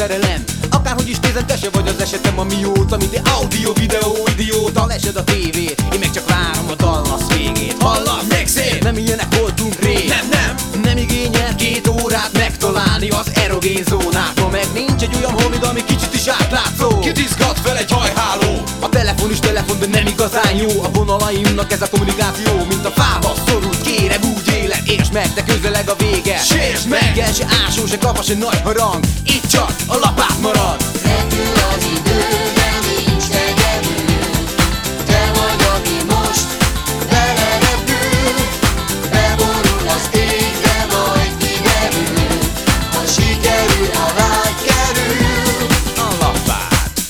szerelem. Akárhogy is nézem, te se vagy az esetem, ami jóta, mint egy audio-videó idióta. Lesed a tévét, én meg csak várom a Dallas végét. Hallasz? Még szép! Nem ilyenek voltunk rég. Nem igényel 2 órát megtalálni az erogén zónát. Ma meg nincs egy olyan homid, ami kicsit is átlátszó. Kit izgat fel egy hajháló? A telefon is telefon, de nem igazán jó. A vonalaimnak ez a kommunikáció, mint a fába szorult. Kérem, úgy élek, értsd meg, de közeleg a vége. Sértsd meg! Reggel se ásó, se kapa, se nagy harang. Itt csak a lapát marad. Repül az idő, de nincs tegenünk. Te vagy, aki most belerepül. Beborul az ég, de majd kiderül. Ha sikerül, ha rád kerül. A lapát.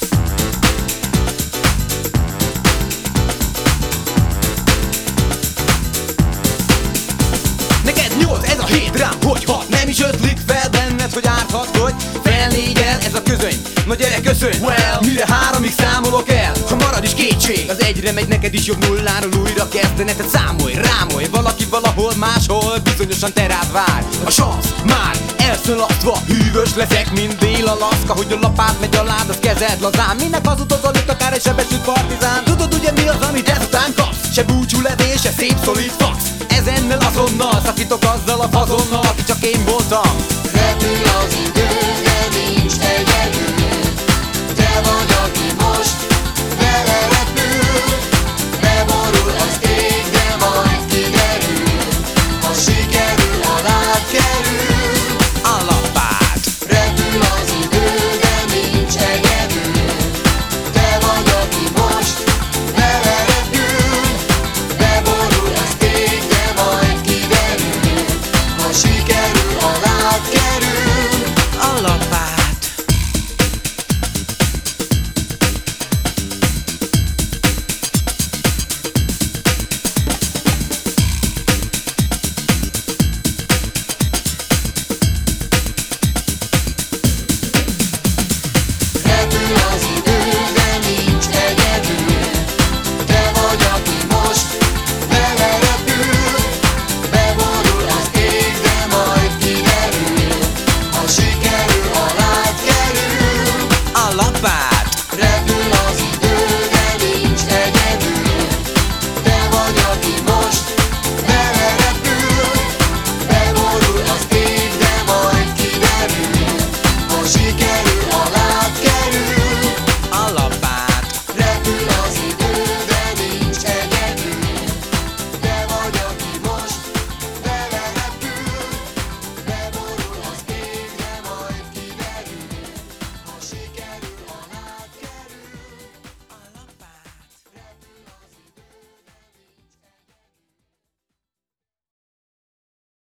Neked 8, ez a 7 rám, hogy hat. Nem is ötlik fel benned, hogy árthatod. Fel 4-el, ez a közöny. Na gyere, köszönj! Well, mire 3-ig számolok el, ha marad is kétség, az egyre megy, neked is jobb nulláról újra kezdene. Tehát számolj, rámolj, valaki valahol máshol bizonyosan te rád vár. A sansz már elszalasztva, hűvös leszek, mint Dél-Alaszka. Hogy a lapát megy alád, az kezed lazán. Minek hazudozol itt akár egy sebesült partizán? Tudod ugye mi az, amit ezután kapsz? Se búcsú levés, se szép szolid fax. Ezennel azonnal szakítok azzal a fazonnal,